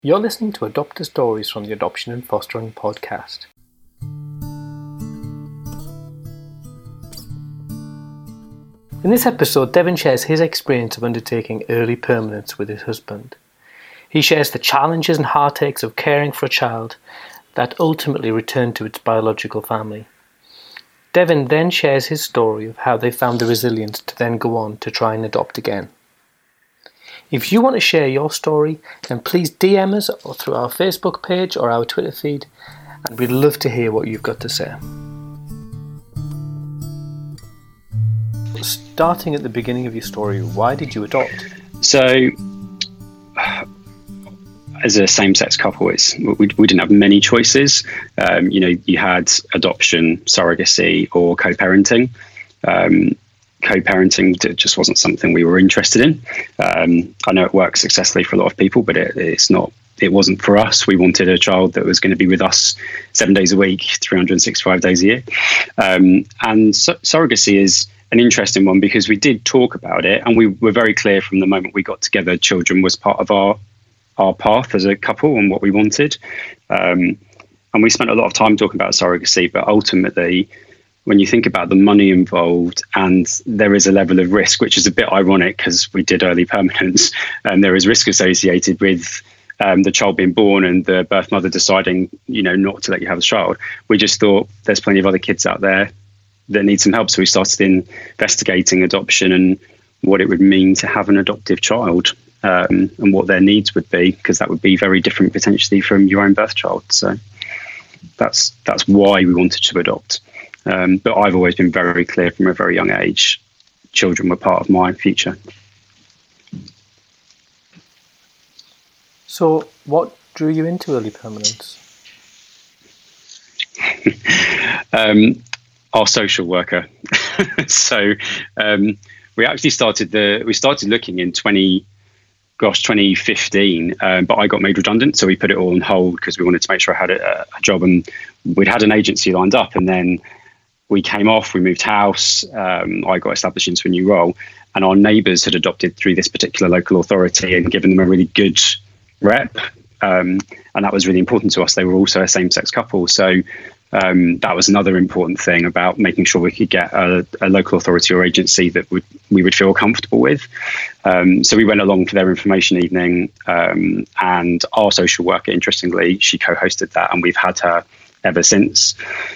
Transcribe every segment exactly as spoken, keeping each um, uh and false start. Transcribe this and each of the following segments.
You're listening to Adopter Stories from the Adoption and Fostering Podcast. In this episode, Devin shares his experience of undertaking early permanence with his husband. He shares the challenges and heartaches of caring for a child that ultimately returned to its biological family. Devin then shares his story of how they found the resilience to then go on to try and adopt again. If you want to share your story, then please D M us or through our Facebook page or our Twitter feed, and we'd love to hear what you've got to say. Starting at the beginning of your story, why did you adopt? So, as a same-sex couple, it's we, we didn't have many choices. Um, you know, you had adoption, surrogacy, or co-parenting. Um, co-parenting just wasn't something we were interested in. Um, I know it works successfully for a lot of people, but it, it's not. It wasn't for us. We wanted a child that was going to be with us seven days a week, three hundred sixty-five days a year. Um, and su- surrogacy is an interesting one because we did talk about it, and we were very clear from the moment we got together. Children was part of our our path as a couple and what we wanted. Um, and we spent a lot of time talking about surrogacy, but ultimately, when you think about the money involved, and there is a level of risk, which is a bit ironic because we did early permanence, and there is risk associated with um, the child being born and the birth mother deciding, you know, not to let you have the child. We just thought there's plenty of other kids out there that need some help. So we started investigating adoption and what it would mean to have an adoptive child. Um, and what their needs would be, because that would be very different potentially from your own birth child. So that's that's why we wanted to adopt. Um, but I've always been very clear from a very young age, children were part of my future. So what drew you into early permanence? um, our social worker. so um, we actually started the we started looking in twenty. Gosh, twenty fifteen, um, but I got made redundant, so we put it all on hold because we wanted to make sure I had a, a job, and we'd had an agency lined up, and then we came off, we moved house, um, I got established into a new role, and our neighbours had adopted through this particular local authority and given them a really good rep, um, and that was really important to us. They were also a same-sex couple, so Um, that was another important thing about making sure we could get a, a local authority or agency that would we would feel comfortable with. Um, so we went along for their information evening, um, and our social worker, interestingly, she co-hosted that, and we've had her ever since.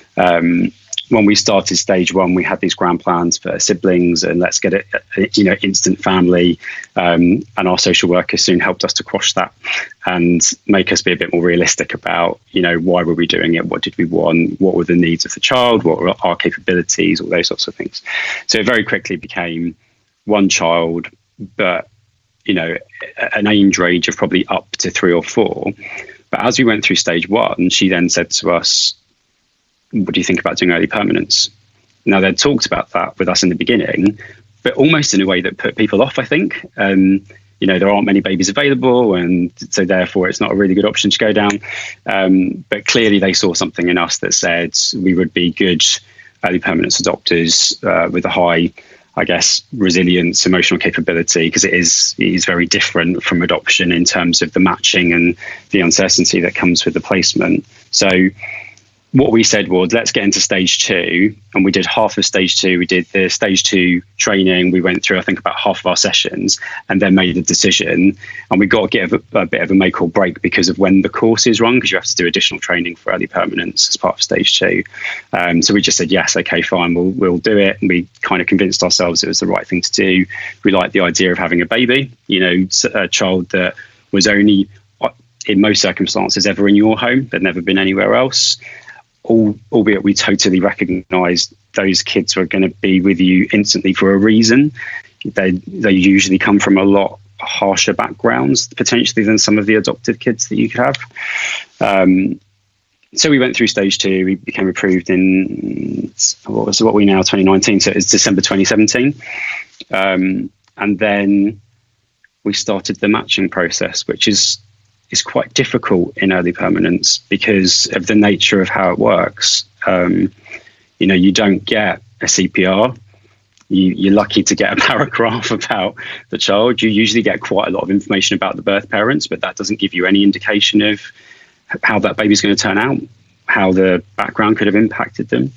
Um, when we started stage one, we had these grand plans for siblings and let's get it, you know, instant family. Um, and our social worker soon helped us to quash that and make us be a bit more realistic about, you know, why were we doing it? What did we want? What were the needs of the child? What were our capabilities? All those sorts of things. So it very quickly became one child, but, you know, an age range of probably up to three or four. But as we went through stage one, she then said to us, what do you think about doing early permanence? Now, they'd talked about that with us in the beginning, but almost in a way that put people off, I think. Um, you know, there aren't many babies available, and so therefore it's not a really good option to go down. Um, but clearly they saw something in us that said we would be good early permanence adopters uh, with a high, I guess, resilience, emotional capability, because it is, it is very different from adoption in terms of the matching and the uncertainty that comes with the placement. So what we said was, let's get into stage two. And we did half of stage two. We did the stage two training. We went through, I think, about half of our sessions and then made a decision. And we got to give a, a bit of a make or break because of when the course is run, because you have to do additional training for early permanence as part of stage two. Um, so we just said, yes, okay, fine, we'll, we'll do it. And we kind of convinced ourselves it was the right thing to do. We liked the idea of having a baby, you know, a child that was only, in most circumstances, ever in your home. They'd never been anywhere else. All, albeit we totally recognise those kids were going to be with you instantly for a reason. They they usually come from a lot harsher backgrounds potentially than some of the adopted kids that you could have. Um, so we went through stage two. We became approved in what was what we now twenty nineteen. So it's December twenty seventeen, um, and then we started the matching process, which is. is quite difficult in early permanence because of the nature of how it works. Um, you know, you don't get a C P R. you, you're lucky to get a paragraph about the child. You usually get quite a lot of information about the birth parents, but that doesn't give you any indication of how that baby's going to turn out, how the background could have impacted them.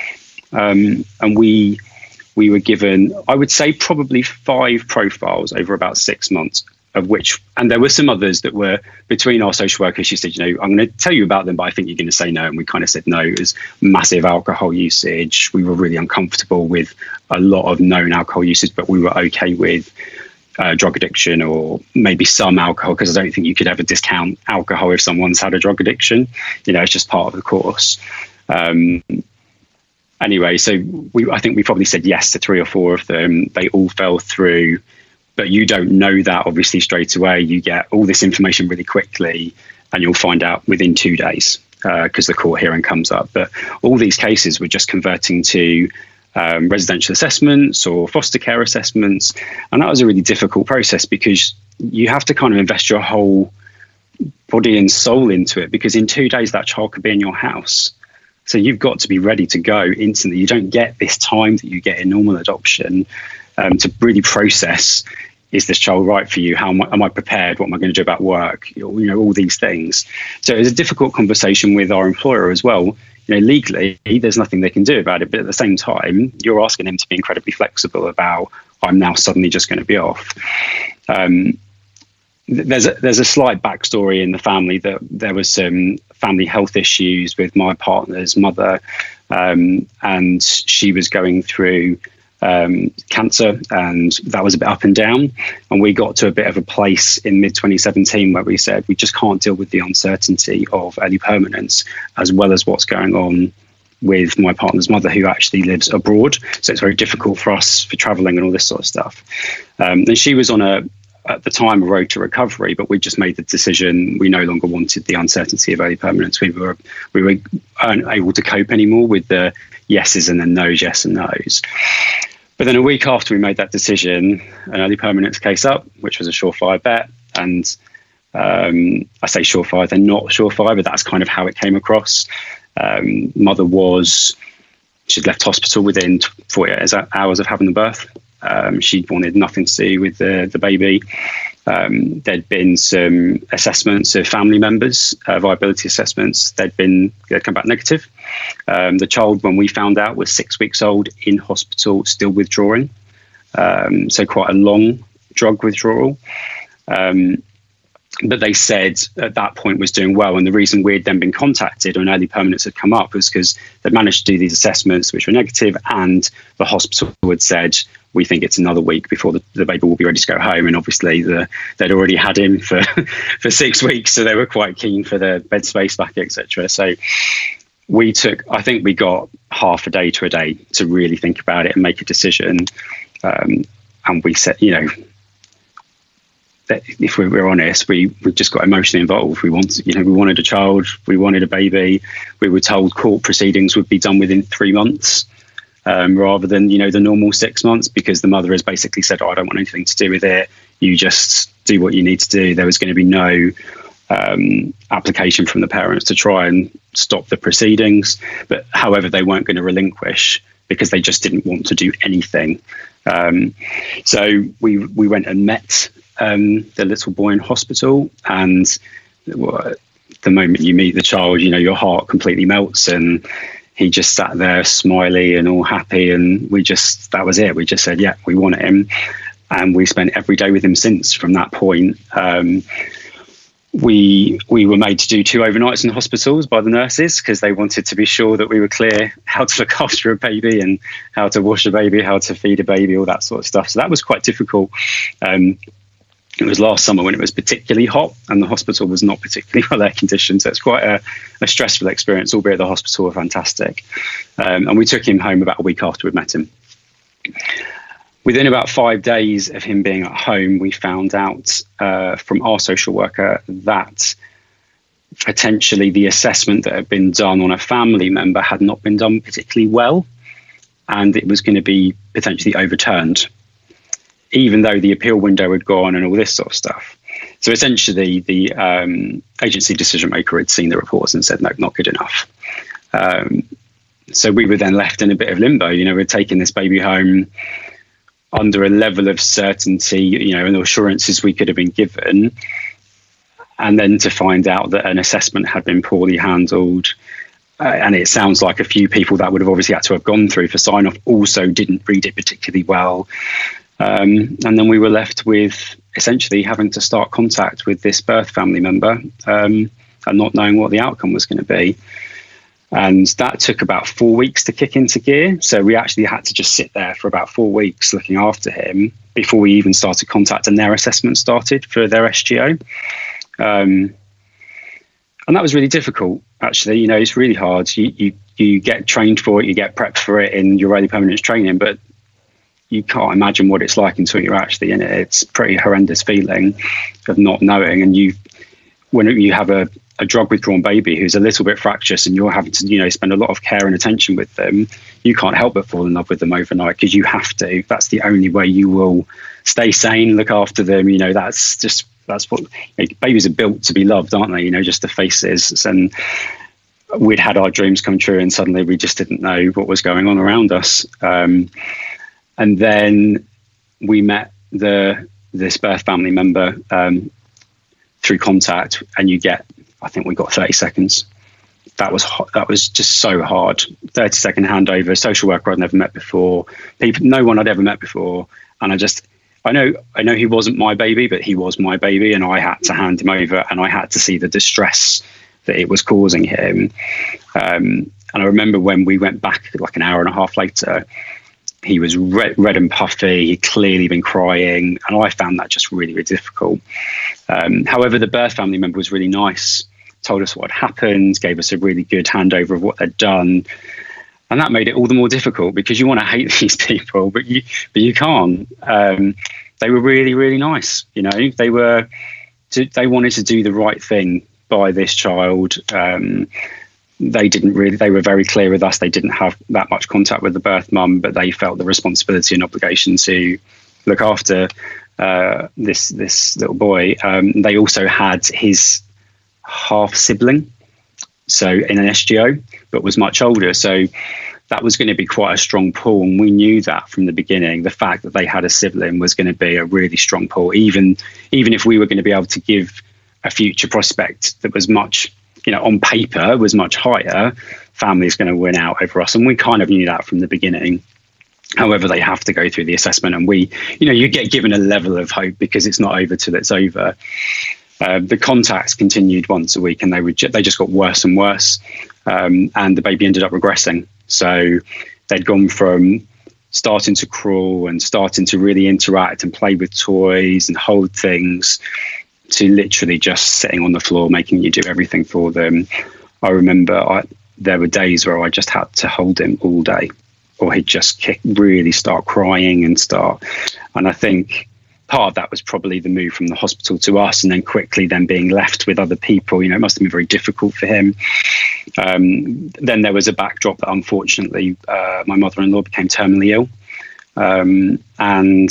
Um, and we we were given, I would say, probably five profiles over about six months, of which, and there were some others that were between our social workers. She said, you know, I'm going to tell you about them, but I think you're going to say no. And we kind of said no. It was massive alcohol usage. We were really uncomfortable with a lot of known alcohol usage, but we were okay with uh, drug addiction or maybe some alcohol, because I don't think you could ever discount alcohol if someone's had a drug addiction. You know, it's just part of the course. Um, anyway, so we, I think we probably said yes to three or four of them. They all fell through. But you don't know that obviously straight away. You get all this information really quickly, and you'll find out within two days because uh, the court hearing comes up. But all these cases were just converting to um, residential assessments or foster care assessments. And that was a really difficult process because you have to kind of invest your whole body and soul into it, because in two days that child could be in your house. So you've got to be ready to go instantly. You don't get this time that you get in normal adoption. Um, to really process, is this child right for you? How am I, am I prepared? What am I going to do about work? You know, all these things. So it was a difficult conversation with our employer as well. You know, legally, there's nothing they can do about it. But at the same time, you're asking him to be incredibly flexible about, I'm now suddenly just going to be off. Um, there's a, there's a slight backstory in the family that there was some family health issues with my partner's mother, um, and she was going through Um, cancer, and that was a bit up and down. And we got to a bit of a place in mid twenty seventeen where we said we just can't deal with the uncertainty of early permanence, as well as what's going on with my partner's mother, who actually lives abroad. So it's very difficult for us for traveling and all this sort of stuff. Um, and she was on a, at the time, a road to recovery, but we just made the decision we no longer wanted the uncertainty of early permanence. We were we were unable to cope anymore with the yeses and the no's, yes and no's. But then a week after we made that decision, an early permanence case up, which was a surefire bet. And um, I say surefire, they're not surefire, but that's kind of how it came across. Um, mother was, she'd left hospital within forty-eight hours of having the birth. Um, she wanted nothing to do with the, the baby. Um, there'd been some assessments of family members, uh, viability assessments. They'd been they'd come back negative. Um, the child, when we found out, was six weeks old, in hospital, still withdrawing. Um, so quite a long drug withdrawal. Um, but they said at that point was doing well. And the reason we'd then been contacted when early permanence had come up was because they'd managed to do these assessments, which were negative, and the hospital had said, we think it's another week before the, the baby will be ready to go home. And obviously the, they'd already had him for, for six weeks. So they were quite keen for the bed space back, et cetera. So we took, I think we got half a day to a day to really think about it and make a decision. Um, and we said, you know, that if we were honest, we, we just got emotionally involved. We wanted, you know, we wanted a child, we wanted a baby. We were told court proceedings would be done within three months. Um, rather than, you know, the normal six months, because the mother has basically said, oh, I don't want anything to do with it. You just do what you need to do. There was going to be no um, application from the parents to try and stop the proceedings. But however, they weren't going to relinquish because they just didn't want to do anything. Um, so we we went and met um, the little boy in hospital, and well, the moment you meet the child, you know, your heart completely melts, and he just sat there smiley and all happy. And we just, that was it. We just said, yeah, we want him. And we spent every day with him since from that point. Um, we we were made to do two overnights in hospitals by the nurses because they wanted to be sure that we were clear how to look after a baby and how to wash a baby, how to feed a baby, all that sort of stuff. So that was quite difficult. Um, It was last summer when it was particularly hot and the hospital was not particularly well air conditioned. So it's quite a, a stressful experience, albeit the hospital were fantastic. Um, and we took him home about a week after we'd met him. Within about five days of him being at home, we found out uh, from our social worker that potentially the assessment that had been done on a family member had not been done particularly well, and it was going to be potentially overturned, even though the appeal window had gone and all this sort of stuff. So essentially, the um, agency decision maker had seen the reports and said, no, not good enough. Um, so we were then left in a bit of limbo. You know, we'd taken this baby home. under a level of certainty, you know, and assurances we could have been given. And then to find out that an assessment had been poorly handled. Uh, and it sounds like a few people that would have obviously had to have gone through for sign off also didn't read it particularly well. Um, and then we were left with essentially having to start contact with this birth family member um, and not knowing what the outcome was going to be. And that took about four weeks to kick into gear. So we actually had to just sit there for about four weeks looking after him before we even started contact and their assessment started for their S G O. Um, and that was really difficult, actually. You know, it's really hard. You, you, you get trained for it, you get prepped for it in your early permanence training, but you can't imagine what it's like until you're actually in it. It's a pretty horrendous feeling of not knowing. And you, when you have a, a drug withdrawn baby who's a little bit fractious and you're having to, you know, spend a lot of care and attention with them, you can't help but fall in love with them overnight because you have to. That's the only way you will stay sane, look after them. You know, that's just, that's what, you know, babies are built to be loved, aren't they? You know, just the faces. And we'd had our dreams come true and suddenly we just didn't know what was going on around us. Um, and then we met the this birth family member um, through contact, and you get, I think we got thirty seconds. That was that was just so hard. thirty second handover. Social worker I'd never met before. People, no one I'd ever met before. And I just, I know, I know he wasn't my baby, but he was my baby, and I had to hand him over, and I had to see the distress that it was causing him. Um, and I remember when we went back, like an hour and a half later, he was red, red and puffy. He'd clearly been crying, and I found that just really, really difficult. Um, however, the birth family member was really nice, told us what had happened, gave us a really good handover of what they'd done. And that made it all the more difficult because you want to hate these people, but you but you can't. Um, they were really, really nice. You know, they were they wanted to do the right thing by this child. Um, they didn't really. They were very clear with us. They didn't have that much contact with the birth mum, but they felt the responsibility and obligation to look after uh, this this little boy. Um, they also had his half sibling, so in an S G O, but was much older. So that was going to be quite a strong pull, and we knew that from the beginning. The fact that they had a sibling was going to be a really strong pull, even even if we were going to be able to give a future prospect that was much, you know, on paper was much higher. Family is going to win out over us, and we kind of knew that from the beginning. However, they have to go through the assessment, and we, you know, you get given a level of hope because it's not over till it's over. Uh, the contacts continued once a week, and they would ju- they just got worse and worse, um, and the baby ended up regressing. So they'd gone from starting to crawl and starting to really interact and play with toys and hold things to literally just sitting on the floor, making you do everything for them. I remember I, there were days where I just had to hold him all day, or he'd just kick, really start crying and start. And I think part of that was probably the move from the hospital to us, and then quickly then being left with other people. You know, it must have been very difficult for him. Um, then there was a backdrop that unfortunately uh, my mother-in-law became terminally ill. Um, and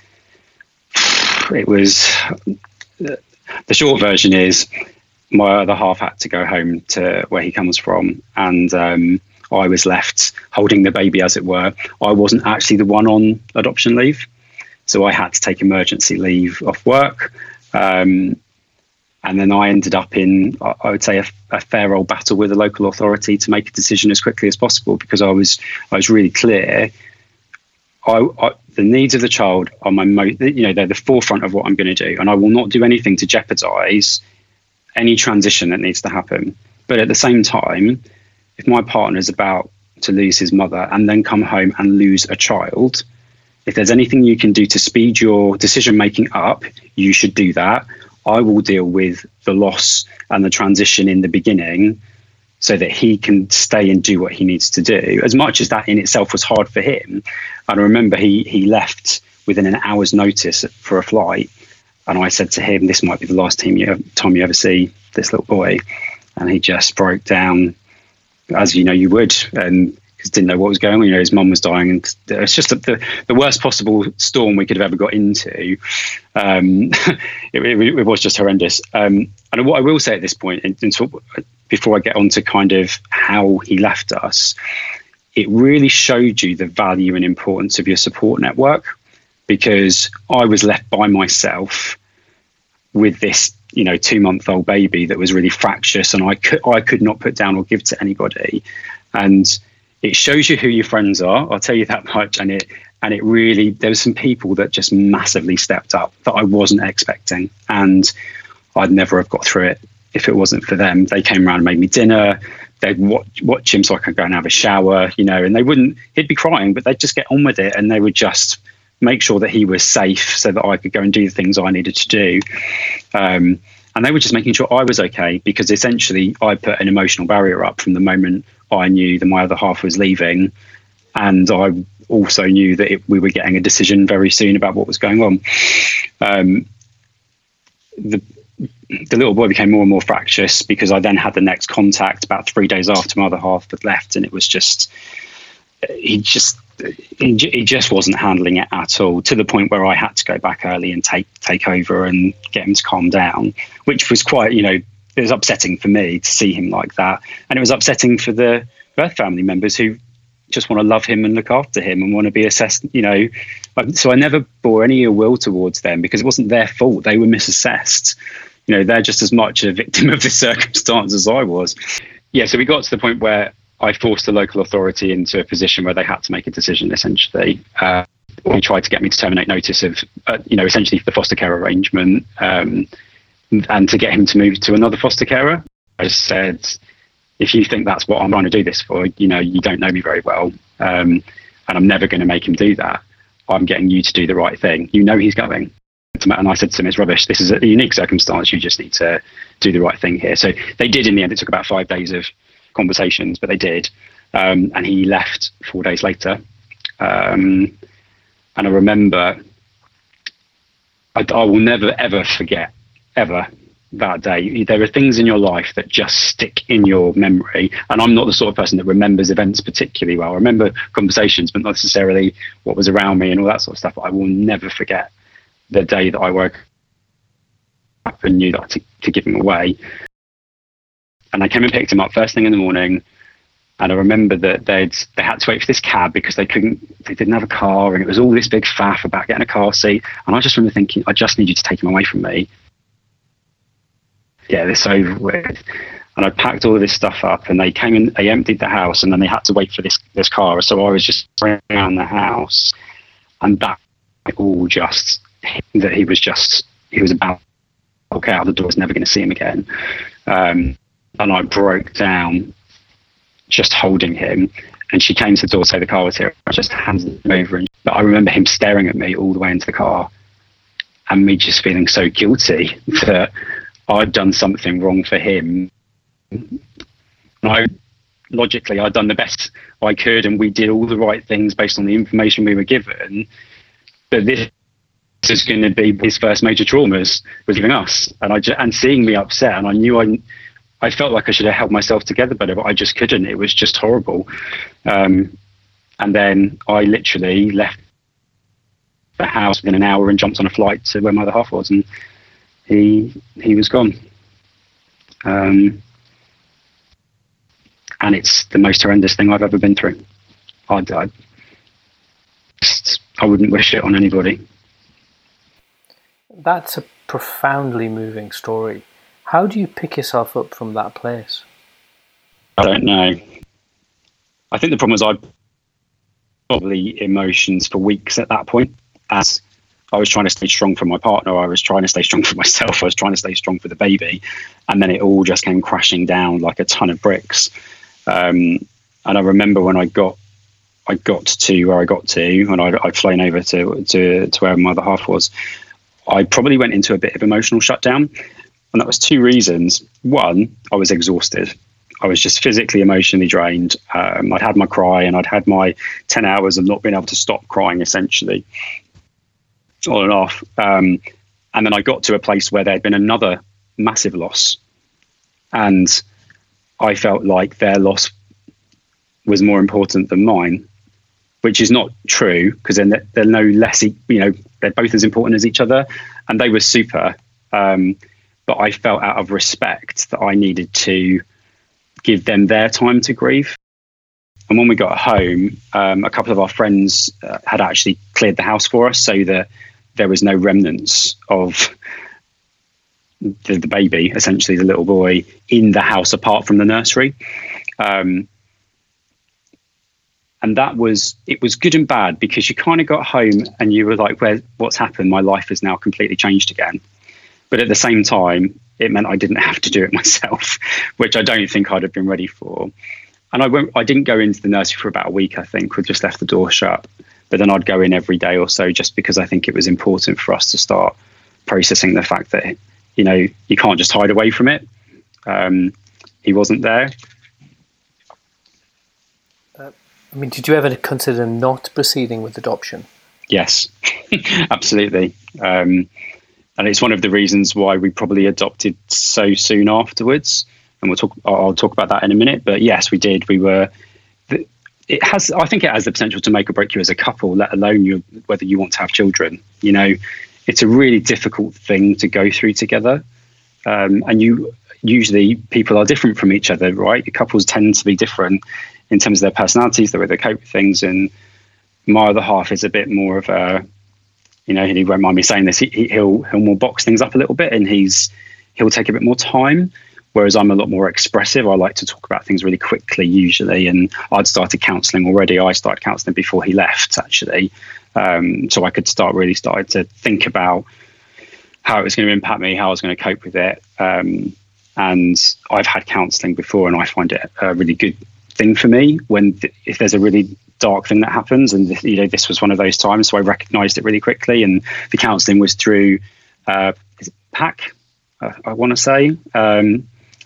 it was, the short version is my other half had to go home to where he comes from. And um, I was left holding the baby, as it were. I wasn't actually the one on adoption leave. So I had to take emergency leave off work. Um, and then I ended up in, I would say, a, a fair old battle with the local authority to make a decision as quickly as possible, because I was I was really clear. I, I, the needs of the child are my mo- you know, they're the forefront of what I'm going to do. And I will not do anything to jeopardize any transition that needs to happen. But at the same time, if my partner is about to lose his mother and then come home and lose a child, if there's anything you can do to speed your decision making up, you should do that. I will deal with the loss and the transition in the beginning so that he can stay and do what he needs to do. As much as that in itself was hard for him. And I remember he he left within an hour's notice for a flight. And I said to him, this might be the last time you, time you ever see this little boy. And he just broke down, as you know you would, and didn't know what was going on. You know, his mum was dying, and it's just the the worst possible storm we could have ever got into. Um, it, it, it was just horrendous. Um, and what I will say at this point, and, and so before I get on to kind of how he left us, it really showed you the value and importance of your support network. because I was left by myself with this, you know, two month old baby that was really fractious, and I could, I could not put down or give to anybody. And it shows you who your friends are. I'll tell you that much. And it, and it really, there were some people that just massively stepped up that I wasn't expecting. And I'd never have got through it if it wasn't for them. They came around and made me dinner. They'd watch, watch him so I could go and have a shower, you know, and they wouldn't, he'd be crying, but they'd just get on with it. And they would just make sure that he was safe so that I could go and do the things I needed to do. Um, and they were just making sure I was okay, because essentially I put an emotional barrier up from the moment I knew that my other half was leaving. And I also knew that it, we were getting a decision very soon about what was going on. Um, the, the little boy became more and more fractious, because I then had the next contact about three days after my other half had left. And it was just, he just, he, he just wasn't handling it at all, to the point where I had to go back early and take, take over and get him to calm down, which was quite, you know, it was upsetting for me to see him like that. And it was upsetting for the birth family members who just want to love him and look after him and want to be assessed, you know. So I never bore any ill will towards them, because it wasn't their fault. They were misassessed. You know, they're just as much a victim of the circumstance as I was. Yeah, so we got to the point where I forced the local authority into a position where they had to make a decision, essentially. Uh, they tried to get me to terminate notice of, uh, you know, essentially the foster care arrangement, um, and to get him to move to another foster carer. I said, if you think that's what I'm trying to do this for, you know, you don't know me very well, um, and I'm never going to make him do that. I'm getting you to do the right thing. You know he's going. And I said to him, it's rubbish. This is a unique circumstance. You just need to do the right thing here. So they did in the end. It took about five days of conversations, but they did. Um, and he left four days later. Um, and I remember, I, I will never, ever forget, ever, that day. There are things in your life that just stick in your memory. And I'm not the sort of person that remembers events particularly well. I remember conversations, but not necessarily what was around me and all that sort of stuff. But I will never forget the day that I woke up and knew that to, to give him away. And I came and picked him up first thing in the morning. And I remember that they'd they had to wait for this cab because they couldn't, they didn't have a car, and it was all this big faff about getting a car seat. And I just remember thinking, I just need you to take him away from me. Get this over with. And I packed all of this stuff up, and they came in, they emptied the house, and then they had to wait for this this car. So I was just around the house, and that all just, that he was just, he was about to walk out the door, I was never going to see him again. Um, and I broke down just holding him, and she came to the door to say the car was here. I just handed him over, and but I remember him staring at me all the way into the car, and me just feeling so guilty that I'd done something wrong for him. And I, logically, I'd done the best I could, and we did all the right things based on the information we were given. But this is going to be his first major traumas, was leaving us, and I just, and seeing me upset, and I knew I. I felt like I should have held myself together better, but I just couldn't. It was just horrible. Um, and then I literally left the house within an hour and jumped on a flight to where my other half was, and he he was gone. Um, and it's the most horrendous thing I've ever been through. I, I, just, I wouldn't wish it on anybody. That's a profoundly moving story. How do you pick yourself up from that place? I don't know. I think the problem was I probably emotions for weeks at that point. As I was trying to stay strong for my partner, I was trying to stay strong for myself, I was trying to stay strong for the baby. And then it all just came crashing down like a ton of bricks. Um, and I remember when I got I got to where I got to, and I'd, I'd flown over to, to, to where my other half was, I probably went into a bit of emotional shutdown. And that was two reasons. One, I was exhausted. I was just physically, emotionally drained. Um, I'd had my cry, and I'd had my ten hours of not being able to stop crying, essentially, on and off. Um, and then I got to a place where there'd been another massive loss. And I felt like their loss was more important than mine, which is not true, because then they're, they're no less, you know, they're both as important as each other. And they were super. Um, But I felt out of respect that I needed to give them their time to grieve. and when we got home, um, a couple of our friends uh, had actually cleared the house for us so that there was no remnants of the, the baby, essentially the little boy, in the house apart from the nursery. Um, and that was, it was good and bad, because you kind of got home and you were like, "Where? What's happened? My life has now completely changed again." But at the same time, it meant I didn't have to do it myself, which I don't think I'd have been ready for. And I went, I didn't go into the nursery for about a week, I think. We just left the door shut. But then I'd go in every day or so, just because I think it was important for us to start processing the fact that, you know, you can't just hide away from it. Um, he wasn't there. Uh, I mean, did you ever consider not proceeding with adoption? Yes, absolutely. Um, and it's one of the reasons why we probably adopted so soon afterwards. And we'll talk, I'll talk about that in a minute. But yes, we did. We were, it has, I think it has the potential to make or break you as a couple, let alone you, whether you want to have children. You know, it's a really difficult thing to go through together. Um, and you, usually people are different from each other, right? Couples tend to be different in terms of their personalities, the way they cope with things. And my other half is a bit more of a, you know, he won't mind me saying this, he, he'll, he'll more box things up a little bit, and he's, he'll take a bit more time. Whereas I'm a lot more expressive. I like to talk about things really quickly usually. And I'd started counselling already. I started counselling before he left, actually. Um, so I could start really started to think about how it was going to impact me, how I was going to cope with it. Um, and I've had counselling before, and I find it a really good thing for me when th- if there's a really dark thing that happens. And, you know, this was one of those times. So I recognised it really quickly. And the counselling was through uh, is it PAC, uh, I want to say. Um,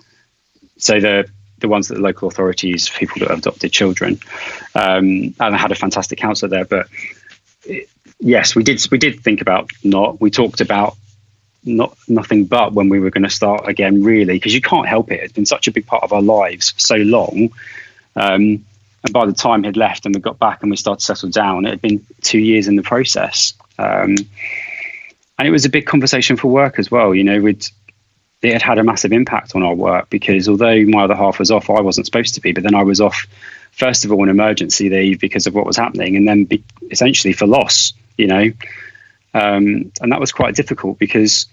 So the the ones that the local authorities, people that have adopted children, um, and I had a fantastic counsellor there. But it, yes, we did we did think about not. We talked about not nothing but when we were going to start again, really, because you can't help it. It's been such a big part of our lives for so long. Um, and by the time he'd left and we got back and we started to settle down, it had been two years in the process. Um, and it was a big conversation for work as well. You know, we'd. It had had a massive impact on our work, because although my other half was off, I wasn't supposed to be. But then I was off, first of all, on emergency leave because of what was happening, and then be, essentially for loss, you know. Um, and that was quite difficult, because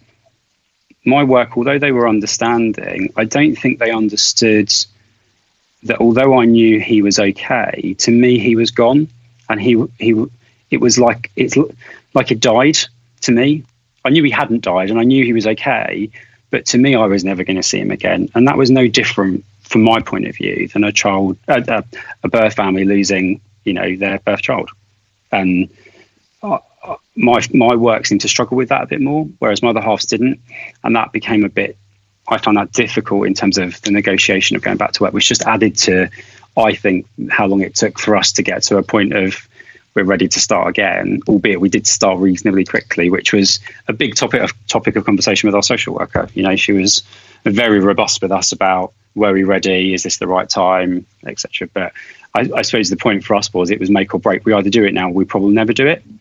my work, although they were understanding, I don't think they understood that although I knew he was okay, to me he was gone, and he he it was like it's like he died to me. I knew he hadn't died, and I knew he was okay. But to me, I was never going to see him again. And that was no different from my point of view than a child, a, a birth family losing, you know, their birth child. And uh, my my work seemed to struggle with that a bit more, whereas my other halves didn't. And that became a bit, I found that difficult in terms of the negotiation of going back to work, which just added to, I think, how long it took for us to get to a point of, we're ready to start again, albeit we did start reasonably quickly, which was a big topic of topic of conversation with our social worker. You know, she was very robust with us about, were we ready? Is this the right time, et cetera. But I, I suppose the point for us was it was make or break. We either do it now, or we probably never do it.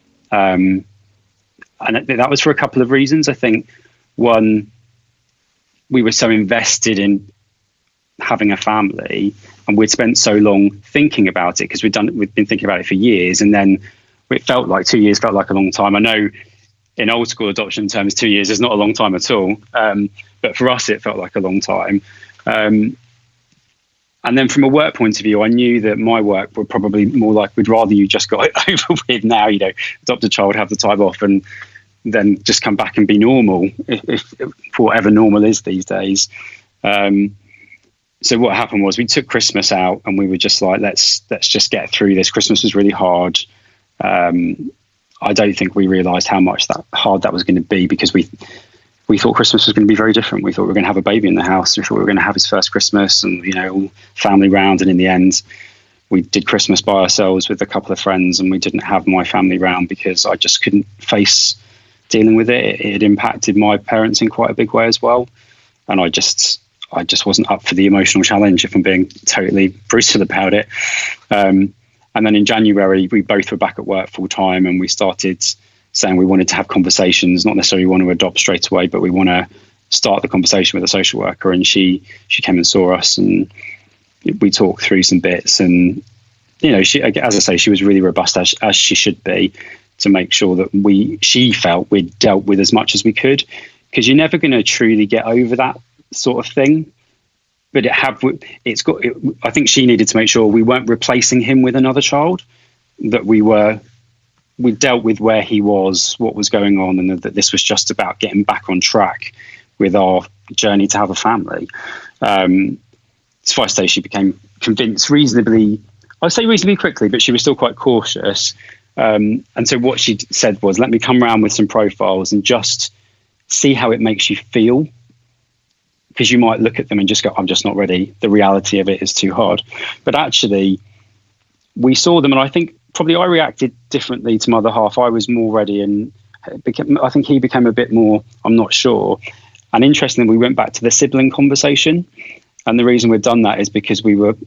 Um, and that was for a couple of reasons. I think one, we were so invested in having a family, and we'd spent so long thinking about it, because we'd done we'd been thinking about it for years, and then it felt like two years felt like a long time. I know in old school adoption terms, two years is not a long time at all, um, but for us it felt like a long time. Um, and then from a work point of view, I knew that my work would probably more like, we'd rather you just got it over with now, you know, adopt a child, have the time off, and then just come back and be normal, if, if, if whatever normal is these days. Um, So what happened was we took Christmas out, and we were just like, let's let's just get through this. Christmas was really hard. Um, I don't think we realised how much that hard that was going to be, because we we thought Christmas was going to be very different. We thought we were going to have a baby in the house. We thought we were going to have his first Christmas, and, you know, all family round. And in the end, we did Christmas by ourselves with a couple of friends, and we didn't have my family round because I just couldn't face dealing with it. It, it had impacted my parents in quite a big way as well, and I just. I just wasn't up for the emotional challenge, if I'm being totally brutal about it. Um, and then in January, we both were back at work full time, and we started saying we wanted to have conversations, not necessarily want to adopt straight away, but we want to start the conversation with a social worker. And she she came and saw us, and we talked through some bits, and you know, she, as I say, she was really robust as as she should be, to make sure that we she felt we'd dealt with as much as we could, because you're never going to truly get over that sort of thing. But it have it's got. It, I think she needed to make sure we weren't replacing him with another child, that we were. We dealt with where he was, what was going on, and that this was just about getting back on track with our journey to have a family. Um, suffice to say, she became convinced reasonably, I'd say reasonably quickly, but she was still quite cautious. Um, and so what she said was, let me come round with some profiles and just see how it makes you feel. Because you might look at them and just go, I'm just not ready. The reality of it is too hard. But actually, we saw them, and I think probably I reacted differently to my other half. I was more ready, and became, I think he became a bit more, I'm not sure. And interestingly, we went back to the sibling conversation. And the reason we've done that is because we were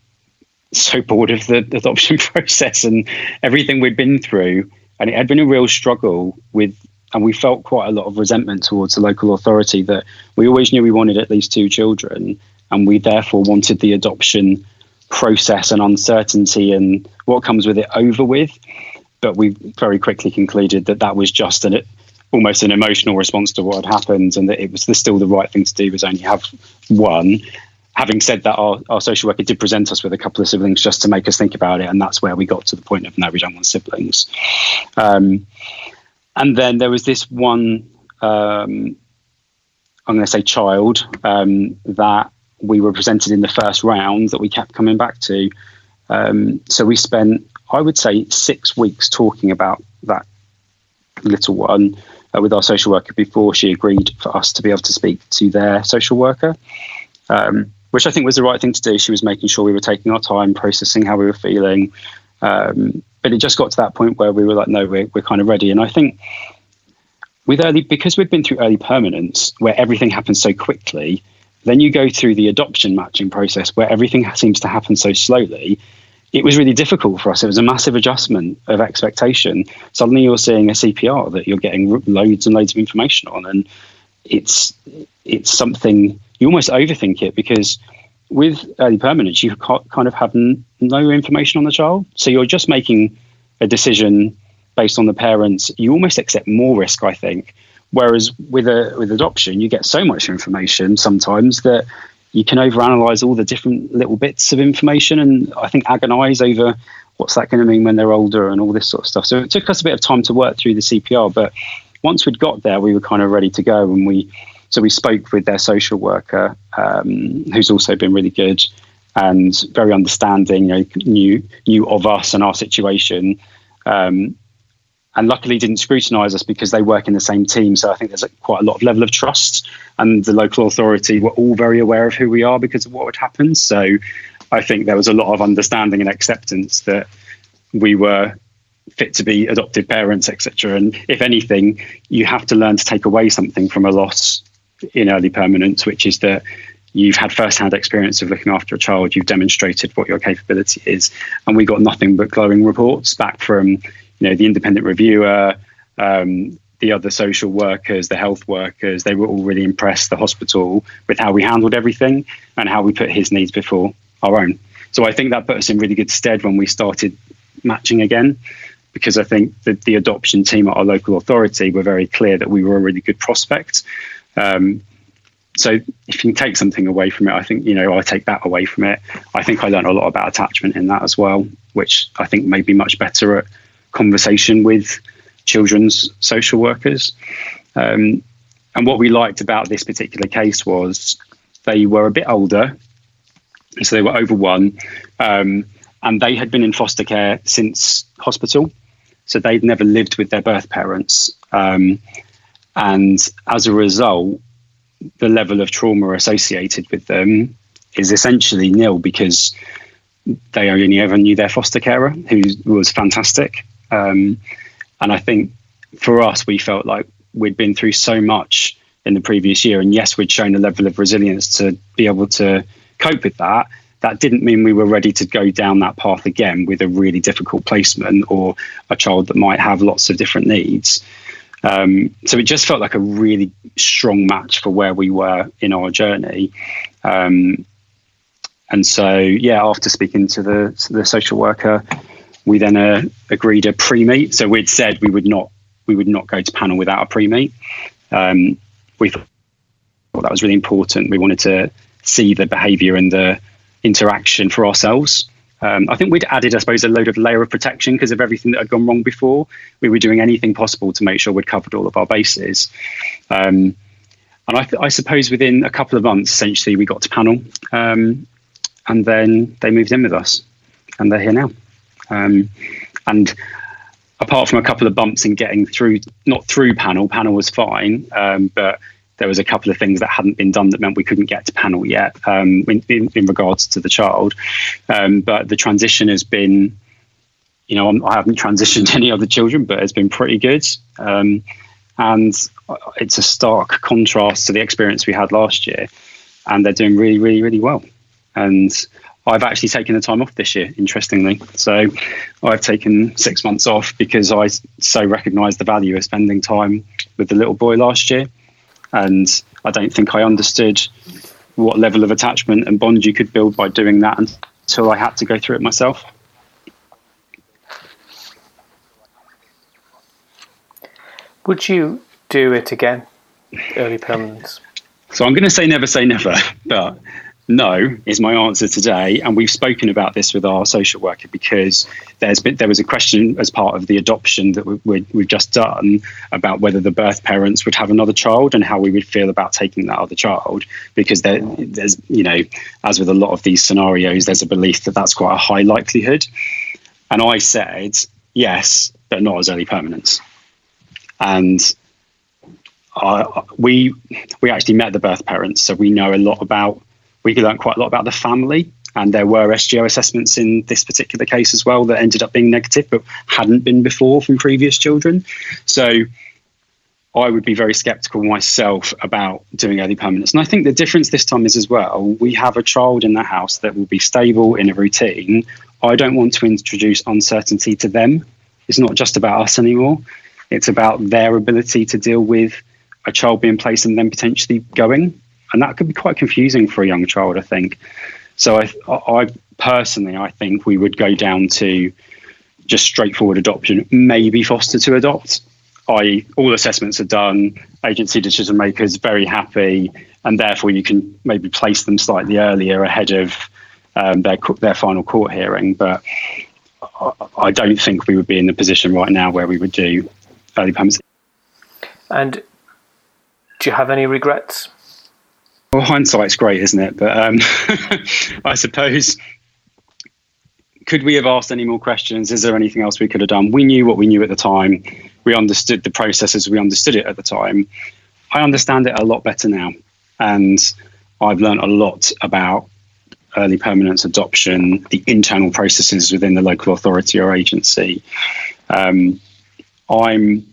so bored of the, the adoption process and everything we'd been through. And it had been a real struggle with, and we felt quite a lot of resentment towards the local authority, that we always knew we wanted at least two children. And we therefore wanted the adoption process and uncertainty and what comes with it over with. But we very quickly concluded that that was just an almost an emotional response to what had happened, and that it was still the right thing to do, was only have one. Having said that, our, our social worker did present us with a couple of siblings just to make us think about it, and that's where we got to the point of, no, we don't want siblings. Um, and then there was this one, um, I'm going to say child, um, that we were presented in the first round that we kept coming back to. Um, so we spent, I would say, six weeks talking about that little one uh, with our social worker before she agreed for us to be able to speak to their social worker, um, which I think was the right thing to do. She was making sure we were taking our time, processing how we were feeling. Um, but it just got to that point where we were like, no, we're, we're kind of ready. And I think with early, because we've been through early permanence where everything happens so quickly, then you go through the adoption matching process where everything seems to happen so slowly. It was really difficult for us. It was a massive adjustment of expectation. Suddenly you're seeing a C P R that you're getting loads and loads of information on. And it's it's something, you almost overthink it, because with early permanence, you kind of have n- no information on the child. So you're just making a decision based on the parents. You almost accept more risk, I think. Whereas with a with adoption, you get so much information sometimes that you can overanalyze all the different little bits of information, and I think agonize over what's that going to mean when they're older and all this sort of stuff. So it took us a bit of time to work through the C P R, but once we'd got there, we were kind of ready to go. And we so we spoke with their social worker, um, who's also been really good and very understanding, you know, knew knew of us and our situation. Um, And luckily didn't scrutinise us because they work in the same team. So I think there's a, quite a lot of level of trust, and the local authority were all very aware of who we are because of what had happened. So I think there was a lot of understanding and acceptance that we were fit to be adoptive parents, et cetera. And if anything, you have to learn to take away something from a loss in early permanence, which is that you've had first-hand experience of looking after a child. You've demonstrated what your capability is. And we got nothing but glowing reports back from, you know, the independent reviewer, um, the other social workers, the health workers. They were all really impressed, the hospital, with how we handled everything and how we put his needs before our own. So I think that put us in really good stead when we started matching again, because I think that the adoption team at our local authority were very clear that we were a really good prospect. Um, so if you can take something away from it, I think, you know, I take that away from it. I think I learned a lot about attachment in that as well, which I think made me much better at conversation with children's social workers. Um, and what we liked about this particular case was they were a bit older, so they were over one, um, and they had been in foster care since hospital, so they'd never lived with their birth parents. Um, and as a result, the level of trauma associated with them is essentially nil, because they only ever knew their foster carer, who was fantastic. Um, and I think for us, we felt like we'd been through so much in the previous year. And yes, we'd shown a level of resilience to be able to cope with that. That didn't mean we were ready to go down that path again with a really difficult placement or a child that might have lots of different needs. Um, so it just felt like a really strong match for where we were in our journey. Um, and so, yeah, after speaking to the to the social worker, we then uh, agreed a pre-meet. So we'd said we would not we would not go to panel without a pre-meet. Um, we thought that was really important. We wanted to see the behaviour and the interaction for ourselves. Um, I think we'd added, I suppose, a load of layer of protection because of everything that had gone wrong before. We were doing anything possible to make sure we'd covered all of our bases. Um, and I, th- I suppose within a couple of months, essentially, we got to panel. Um, and then they moved in with us. And they're here now. Um, and apart from a couple of bumps in getting through, not through panel, panel was fine, um, but there was a couple of things that hadn't been done that meant we couldn't get to panel yet um, in, in, in regards to the child. Um, but the transition has been, you know, I'm, I haven't transitioned any other children, but it's been pretty good. Um, and it's a stark contrast to the experience we had last year. And they're doing really, really, really well. And I've actually taken the time off this year, interestingly. So I've taken six months off because I so recognise the value of spending time with the little boy last year. And I don't think I understood what level of attachment and bond you could build by doing that until I had to go through it myself. Would you do it again, early permanence? So I'm going to say never say never, but no is my answer today. And we've spoken about this with our social worker because there's been, there was a question as part of the adoption that we, we, we've just done about whether the birth parents would have another child and how we would feel about taking that other child. Because there, there's, you know, as with a lot of these scenarios, there's a belief that that's quite a high likelihood. And I said, yes, but not as early permanence. And I, we we actually met the birth parents, so we know a lot about, we learned quite a lot about the family, and there were S G O assessments in this particular case as well that ended up being negative, but hadn't been before from previous children. So I would be very sceptical myself about doing early permanence. And I think the difference this time is as well, we have a child in the house that will be stable in a routine. I don't want to introduce uncertainty to them. It's not just about us anymore. It's about their ability to deal with a child being placed and then potentially going. And that could be quite confusing for a young child, I think. So I, I personally, I think we would go down to just straightforward adoption, maybe foster to adopt. I, all assessments are done, agency decision makers very happy, and therefore you can maybe place them slightly earlier ahead of um, their their final court hearing. But I, I don't think we would be in the position right now where we would do early permanence. And do you have any regrets? Well, hindsight's great, isn't it? But um, I suppose, could we have asked any more questions? Is there anything else we could have done? We knew what we knew at the time. We understood the process as we understood it at the time. I understand it a lot better now. And I've learned a lot about early permanence adoption, the internal processes within the local authority or agency. Um, I'm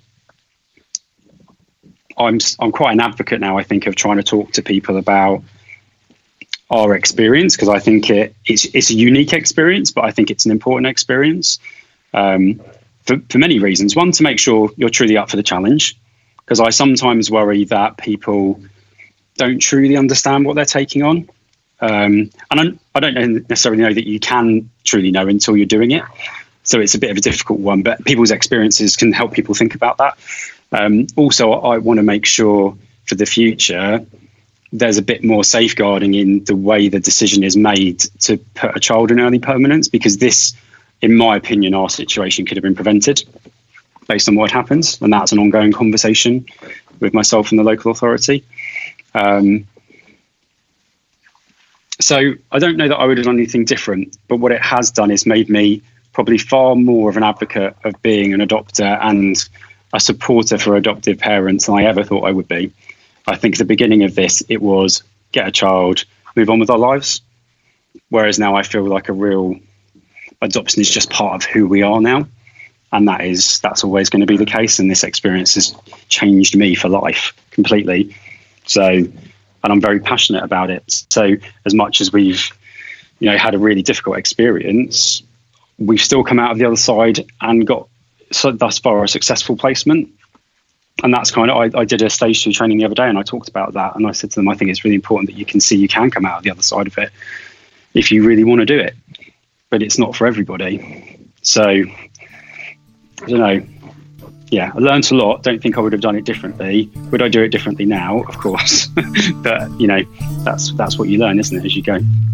I'm I'm quite an advocate now, I think, of trying to talk to people about our experience, because I think it, it's it's a unique experience, but I think it's an important experience um, for, for many reasons. One, to make sure you're truly up for the challenge, because I sometimes worry that people don't truly understand what they're taking on. Um, and I'm, I don't necessarily know that you can truly know until you're doing it. So it's a bit of a difficult one, but people's experiences can help people think about that. Um, also, I want to make sure for the future there's a bit more safeguarding in the way the decision is made to put a child in early permanence, because this, in my opinion, our situation could have been prevented based on what happens. And that's an ongoing conversation with myself and the local authority. Um, so I don't know that I would have done anything different, but what it has done is made me probably far more of an advocate of being an adopter and a supporter for adoptive parents than I ever thought I would be. I think at the beginning of this, it was get a child, move on with our lives. Whereas now I feel like a real adoption is just part of who we are now. And that is, that's always going to be the case. And this experience has changed me for life completely. So, and I'm very passionate about it. So as much as we've, you know, had a really difficult experience, we've still come out of the other side and got so thus far a successful placement. And that's kind of, I, I did a stage two training the other day and I talked about that. And I said to them, I think it's really important that you can see you can come out of the other side of it. if you really want to do it. But it's not for everybody. So, I don't know. Yeah, I learned a lot. Don't think I would have done it differently. Would I do it differently now? Of course. But, you know, that's that's what you learn, isn't it, as you go.